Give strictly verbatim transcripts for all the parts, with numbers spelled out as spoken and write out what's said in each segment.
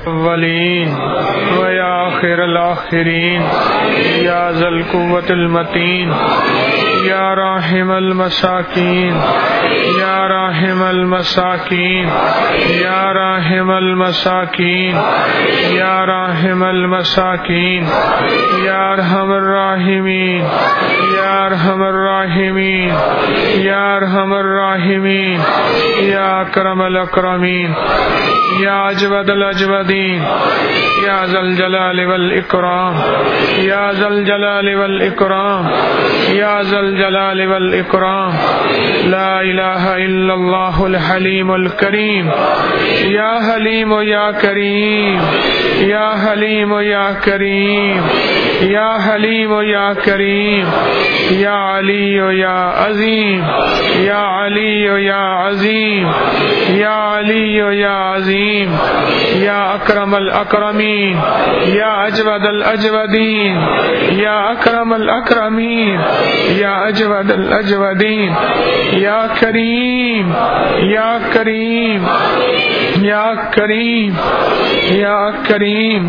الاولین و یا آخر الاخرین یا ذا القوة المتین یا راحم المساکین یا راحم المساکین یا راحم المساکین یا راحم المساکین یا ارحم الراحمین یا ارحم الراحمین یا ارحم الراحمین یا اکرم الاکرمین یا اجود الاجودین یا ذا الجلال والاکرام یا ذا الجلال والاکرام یا ذا الجلال والاکرام لا الہ الا اللہ الحلیم الکریم یا حلیم یا کریم یا حلیم یا کریم یا حلیم یا کریم یا علی یا عظیم یا علی یا عظیم یا علی یا عظیم یا اکرم الاکرمین یا اجود الاجودین یا اکرم الاکرمین یا اجود الاجودین یا کریم یا کریم یا کریم یا کریم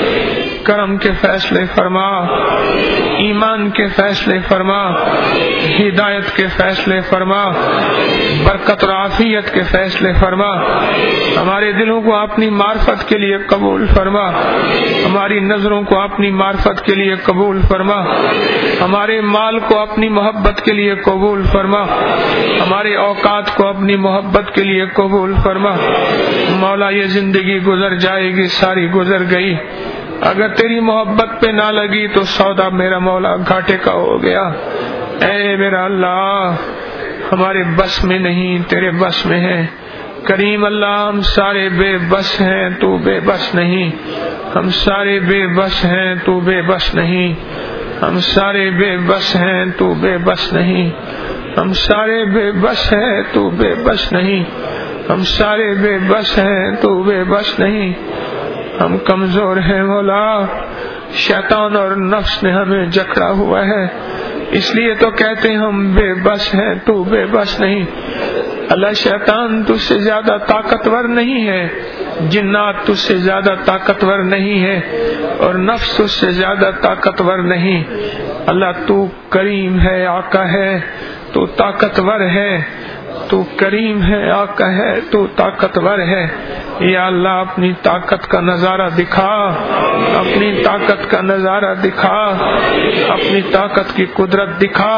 کرم کے فیصلے فرما، ایمان کے فیصلے فرما، ہدایت کے فیصلے فرما، برکت اور عافیت کے فیصلے فرما، ہمارے دلوں کو اپنی معرفت کے لیے قبول فرما، ہماری نظروں کو اپنی معرفت کے لیے قبول فرما، ہمارے مال کو اپنی محبت کے لیے قبول فرما، ہمارے اوقات کو اپنی محبت کے لیے قبول فرما۔ مولا یہ زندگی گزر جائے گی، ساری گزر گئی، اگر تیری محبت پہ نہ لگی تو سودا میرا مولا گھاٹے کا ہو گیا۔ اے میرا اللہ، ہمارے بس میں نہیں، تیرے بس میں ہے۔ کریم اللہ، ہم سارے بے بس ہیں، تو بے بس نہیں، ہم سارے بے بس ہیں، تو بے بس نہیں، ہم سارے بے بس ہیں، تو بے بس نہیں، ہم سارے بے بس ہیں، تو بے بس نہیں، ہم سارے بے بس ہیں، تو بے بس نہیں، ہم کمزور ہیں مولا، شیطان اور نفس نے ہمیں جکڑا ہوا ہے، اس لیے تو کہتے ہیں ہم بے بس ہیں، تو بے بس نہیں۔ اللہ، شیطان تجھ سے زیادہ طاقتور نہیں ہے، جنات تجھ سے زیادہ طاقتور نہیں ہے، اور نفس تجھ سے زیادہ طاقتور نہیں۔ اللہ، تو کریم ہے، آقا ہے، تو طاقتور ہے، تو کریم ہے، آقا ہے، تو طاقتور ہے۔ یا اللہ، اپنی طاقت کا نظارہ دکھا، اپنی طاقت کا نظارہ دکھا، اپنی طاقت کی قدرت دکھا،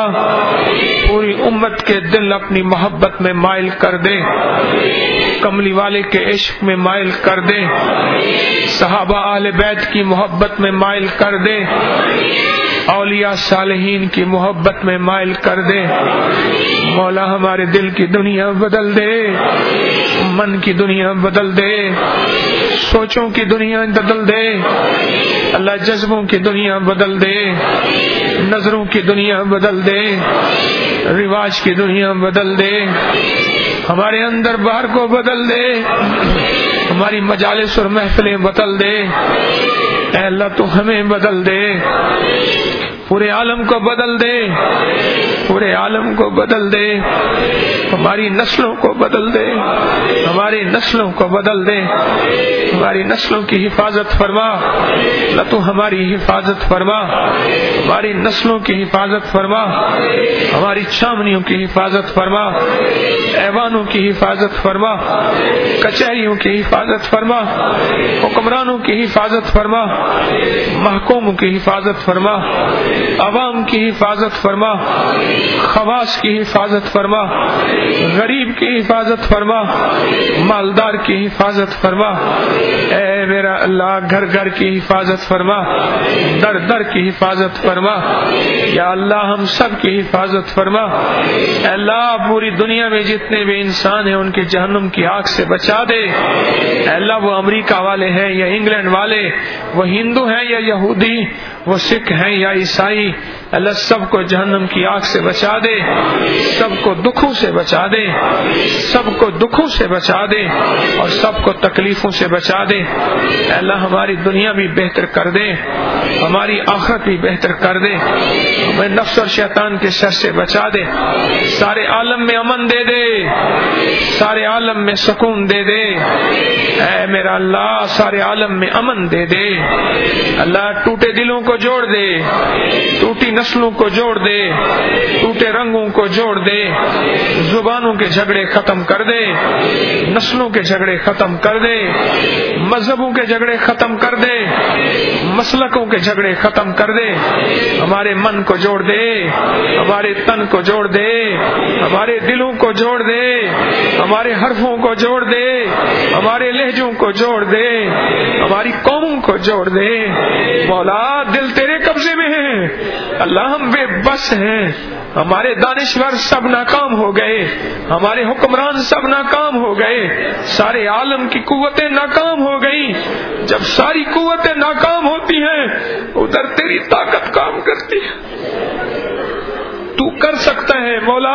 پوری امت کے دل اپنی محبت میں مائل کر دے، کملی والے کے عشق میں مائل کر دے، صحابہ اہل بیت کی محبت میں مائل کر دے، اولیاء صالحین کی محبت میں مائل کر دے۔ مولا، ہمارے دل کی دنیا بدل دے، من کی دنیا بدل دے، سوچوں کی دنیا بدل دے، اللہ جذبوں کی دنیا بدل دے، نظروں کی دنیا بدل دے، رواج کی دنیا بدل دے، ہمارے اندر باہر کو بدل دے، ہماری مجالس اور محفلیں بدل دے۔ اے اللہ، تو ہمیں بدل دے، پورے عالم کو بدل دے، پورے عالم کو بدل دے، ہماری نسلوں کو بدل دے، ہماری نسلوں کو بدل دے، ہماری نسلوں کی حفاظت فرما۔ اللہ، تو ہماری حفاظت فرما، ہماری نسلوں کی حفاظت فرما، ہماری چھاونیوں کی حفاظت فرما، ایوانوں کی حفاظت فرما، کچہریوں کی حفاظت فرما، حکمرانوں کی حفاظت فرما، محکوموں کی حفاظت فرما، عوام کی حفاظت فرما، خواص کی حفاظت فرما، غریب کی حفاظت فرما، مالدار کی حفاظت فرما۔ اے میرا اللہ، گھر گھر کی حفاظت فرما، در در کی حفاظت فرما۔ یا اللہ، ہم سب کی حفاظت فرما۔ اے اللہ، پوری دنیا میں جتنے بھی انسان ہیں ان کے جہنم کی آگ سے بچا دے۔ اے اللہ، وہ امریکہ والے ہیں یا انگلینڈ والے، وہ ہندو ہیں یا یہودی، وہ سکھ ہیں یا عیسائی، اللہ سب کو جہنم کی آگ سے بچا دے، سب کو دکھوں سے بچا دے، سب کو دکھوں سے بچا دے، اور سب کو تکلیفوں سے بچا دے۔ اے اللہ ہماری دنیا بھی بہتر کر دے، ہماری آخرت بھی بہتر کر دے، ہمیں نفس اور شیطان کے شر سے بچا دے، سارے عالم میں امن دے دے، سارے عالم میں سکون دے دے، اے میرا اللہ سارے عالم میں امن دے دے۔ اللہ ٹوٹے دلوں کو جوڑ دے، ٹوٹی نسلوں کو جوڑ دے، ٹوٹے رنگوں کو جوڑ دے، زبانوں کے جھگڑے ختم کر دے، نسلوں کے جھگڑے ختم کر دے، مذہبوں کے جھگڑے ختم کر دے، مسلکوں کے جھگڑے ختم کر دے، ہمارے من کو جوڑ دے، ہمارے تن کو جوڑ دے، ہمارے دلوں کو جوڑ دے، ہمارے حرفوں کو جوڑ دے، ہمارے لہجوں کو جوڑ دے، ہماری قوموں کو جوڑ دے۔ مولا دل تیرے قبضے میں ہے، اللہ ہم بے بس ہیں، ہمارے دانشور سب ناکام ہو گئے، ہمارے حکمران سب ناکام ہو گئے، سارے عالم کی قوتیں ناکام ہو گئی۔ جب ساری قوتیں ناکام ہوتی ہیں ادھر تیری طاقت کام کرتی ہے۔ تو کر سکتا ہے مولا،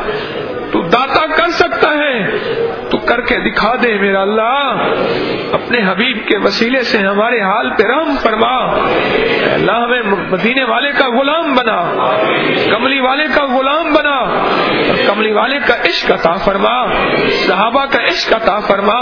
تو داتا کر سکتا ہے، تو کر کے دکھا دے میرا اللہ۔ اپنے حبیب کے وسیلے سے ہمارے حال پہ رحم فرما، اے اللہ ہمیں مدینے والے کا غلام بنا، کملی والے کا غلام بنا، اور کملی والے کا عشق عطا فرما، صحابہ کا عشق عطا فرما،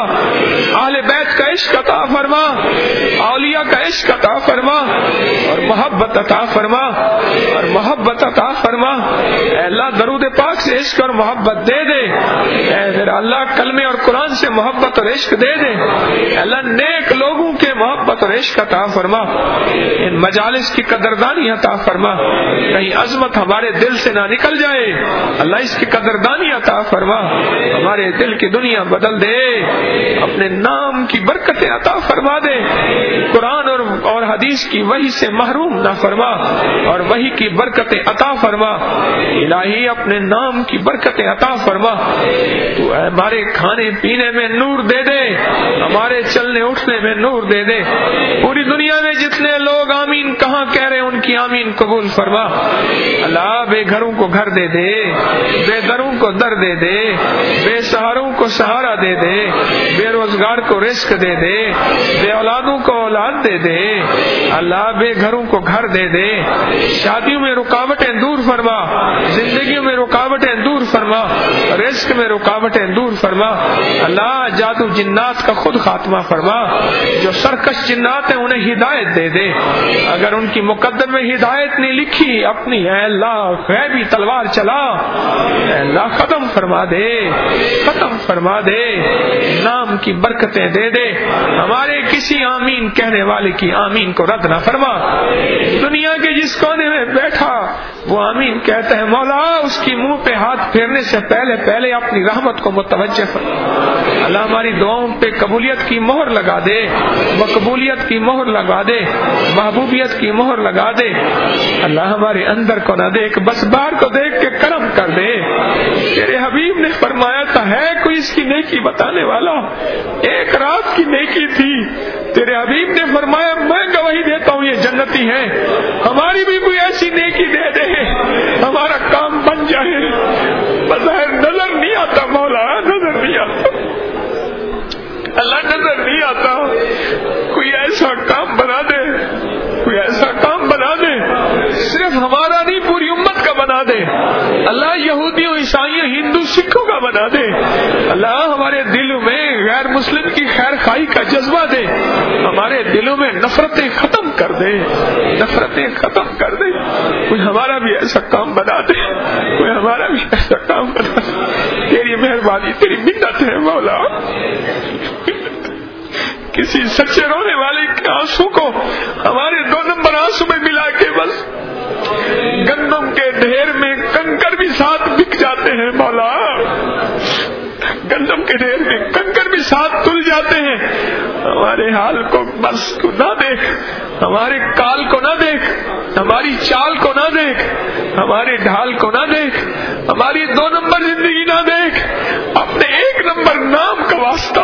اہل بیت کا عشق عطا فرما، اولیاء کا عشق عطا فرما، اور محبت عطا فرما، اور محبت عطا فرما۔ اے اللہ درود پاک سے عشق اور محبت دے دے، اے میرا اللہ کلمے اور قرآن سے محبت اور عشق دے دے، اے اللہ نیک لوگوں کے محبت اور عشق عطا فرما، ان مجالس کی قدردانی عطا فرما، کہیں عظمت ہمارے دل سے نہ نکل جائے، اللہ اس کی قدردانی عطا فرما، ہمارے دل کی دنیا بدل دے، اپنے نام کی برکتیں عطا فرما دے، قرآن اور اور حدیث کی وحی سے محروم نہ فرما، اور وحی کی برکتیں عطا فرما، الہی اپنے نام کی برکتیں عطا فرما، تو ہمارے کھانے پینے میں نور دے دے، ہمارے چلنے اٹھنے میں نور دے دے، پوری دنیا میں جتنے لوگ آمین کہاں کہہ رہے ان کی آمین قبول فرما۔ اللہ بے گھروں کو گھر دے دے، بے دروں کو در دے دے، بے سہاروں کو سہارا دے دے، بے روزگار کو رزق دے دے، بے اولادوں کو اولاد دے دے، اللہ بے گھروں کو گھر دے دے، شادیوں میں رکاوٹیں دور فرما، زندگیوں میں رکاوٹیں دور فرما، رزق میں رکاوٹیں دور فرما، اللہ جادو جنات کا خود خاتمہ فرما، جو سرکش جنات ہیں انہیں ہدایت دے دے، اگر ان کی مقدر میں ہدایت نہیں لکھی اپنی اے اللہ غیبی تلوار چلا، اے اللہ ختم فرما دے، ختم فرما دے، نام کی برکتیں دے دے، ہمارے کسی آمین کہنے والے کی آمین کو رد نہ فرما، دنیا کے جس کونے میں بیٹھا وہ آمین کہتا ہے مولا اس کی منہ پہ ہاتھ پھیرنے سے پہلے پہلے اپنی رحمت کو متوجہ فرما، اللہ ہماری دعاؤں پہ قبولیت کی مہر لگا دے، مقبولیت کی مہر لگا دے، محبوبیت کی مہر لگا دے، اللہ ہمارے اندر کو نہ دیکھ بس باہر کو دیکھ کے کرم کر دے، تیرے حبیب نے فرمایا تھا ہے کوئی اس کی نیکی بتانے والا، ایک رات کی نیکی تھی، تیرے حبیب نے فرمایا میں گواہی دیتا ہوں یہ جنتی ہے، ہماری بھی کوئی ایسی نیکی دے دے ہمارا کام بن جائے، بظاہر نظر نہیں آتا مولا، نظر نہیں آتا اللہ، نظر نہیں آتا، کوئی ایسا کام بنا دے، کوئی ایسا کام بنا دے صرف ہمارا نہیں پوری امت کا بنا دے، اللہ یہودیوں عیسائیوں ہندو سکھوں کا بنا دے، اللہ ہمارے دلوں میں غیر مسلم کی خیر خواہی کا جذبہ دے، ہمارے دلوں میں نفرتیں ختم کر دے، نفرتیں ختم کر دے، کوئی ہمارا بھی ایسا کام بنا دے، کوئی ہمارا بھی ایسا کام بنا دے، تیری مہربانی تیری منت ہے مولا، کسی سچے رونے والے کے آنسو کو ہمارے دو نمبر آنسو میں ملا کے بس گندم کے ڈھیر میں کنکر بھی ساتھ بک جاتے ہیں مولا، گندم کے ڈھیر میں کنکر بھی ساتھ تل جاتے ہیں، ہمارے حال کو بس کو نہ دیکھ، ہمارے کال کو نہ دیکھ، ہماری چال کو نہ دیکھ، ہمارے ڈھال کو نہ دیکھ، ہماری دو نمبر زندگی نہ دیکھ، اپنے ایک نمبر نام کا واسطہ،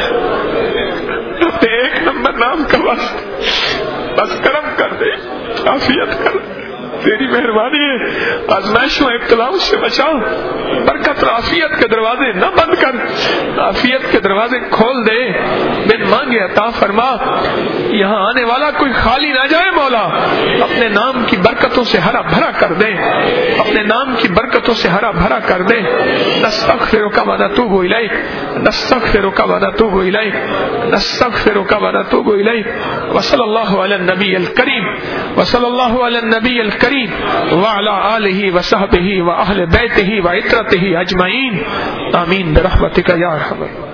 اپنے ایک نمبر نام کا واسطہ بس کرم کر دے، عافیت کر دے، تیری مہربانی ہے، آزمائشوں ابتلاؤں سے بچا، برکت اور عافیت کے دروازے نہ بند کر، عافیت کے دروازے کھول دے، بن مانگے عطا فرما، یہاں آنے والا کوئی خالی نہ جائے مولا، اپنے نام کی برکتوں سے ہرا بھرا کر دے، اپنے نام کی برکتوں سے ہرا بھرا کر دے۔ نستغفرک و نتوب الیک، نستغفرک و نتوب الیک، نستغفرک و نتوب الیک، وصلی اللہ علی النبی الکریم، وصلی اللہ علی النبی الکریم وعلی آلہ وصحبہ واہل بیتہ وعترتہ اجمعین، آمین برحمتک یا ارحم الراحمین۔